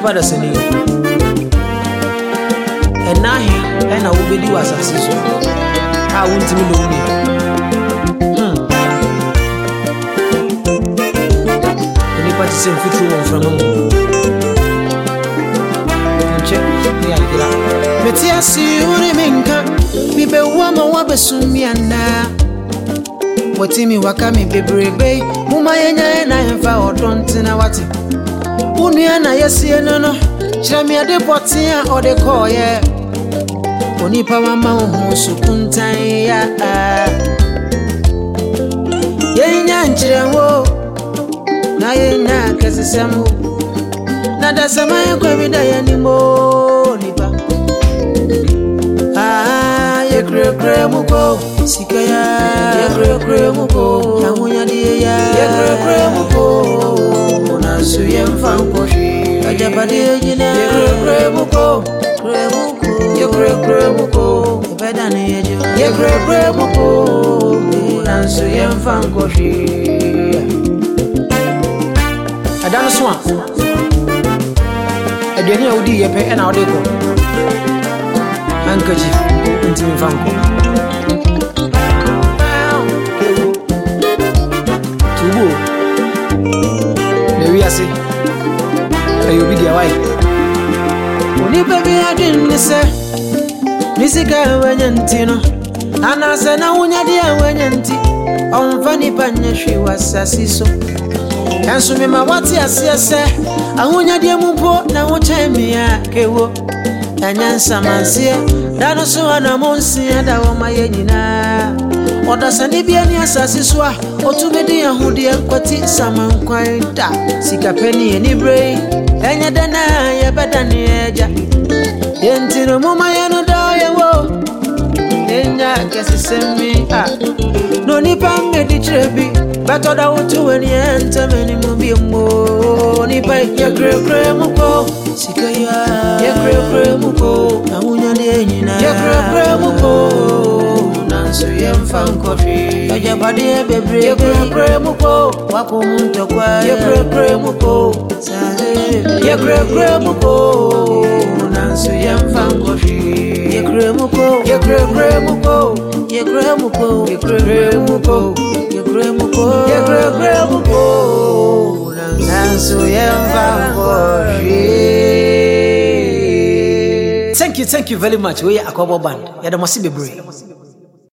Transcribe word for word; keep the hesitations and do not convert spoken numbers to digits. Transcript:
father seni enahi ena wo bedi wasase so a wontimi no ni hmm oni pati sem futu won from mo nche ni agira metia si uri minka mi be wa ma wa besumi ana Watimi wakami bebrebe muma yenya na hemfa odontina wati Unua na yesie no no kira mi ade potia ode koye Onipa mama ohu sukuntan ya Yenya nchire wo na yenya kesesemu Na dasama kwa vida yanimo nipa Ah ye kre kre muko Sikaya ye kre kre muko Namunya diye ya ye kre kre muko Nasu ye mfankoshi Ajabade jina ye kre kre muko Kre muko ye kre kre muko Ebedani ye jo ye kre kre muko Nasu ye mfankoshi Adana swa Edeni ya udi yepe ena odeko Handkerchief Intimi mfanko Tubu Lewi ase Ayo bi dia wai Oni baby adin nise Nisika wenyanti no Anase na unya dia wenyanti Omfani panye shwi wasasi so Yansu mima wati asiyase Ahunya dia mumpo na uchemi ya kewo Yanyansa mansiye Dano suwa na monsi Yada wama yenina Oda sanibia ni asasi swa Otumedi ya hudi ya kwati Saman kwa ita Sika peni eni brei Enya dana ya badani eja Yentino muma yanu dao ya wo Enya kesi semi No nipa medi trebi Bato da utu weni ente meni mumbi mbo Nipa ya kre kre muko Sika ya Ya kre kre muko Amunya ni enyina Ya kre kre muko Nansu ye mfankofi Ajabadi ye bebre Ye kre kre muko Wako muntu kwa Ye kre kre muko Ye kre kre muko Nansu ye mfankofi Ye kre muko Ye kre kre muko Ye kre muko Ye kre kre muko Ye kre muko Ye kre kre muko Nansu ye mfankofi. Thank you, thank you very much. We are Akobo Band. Yada masi bebre.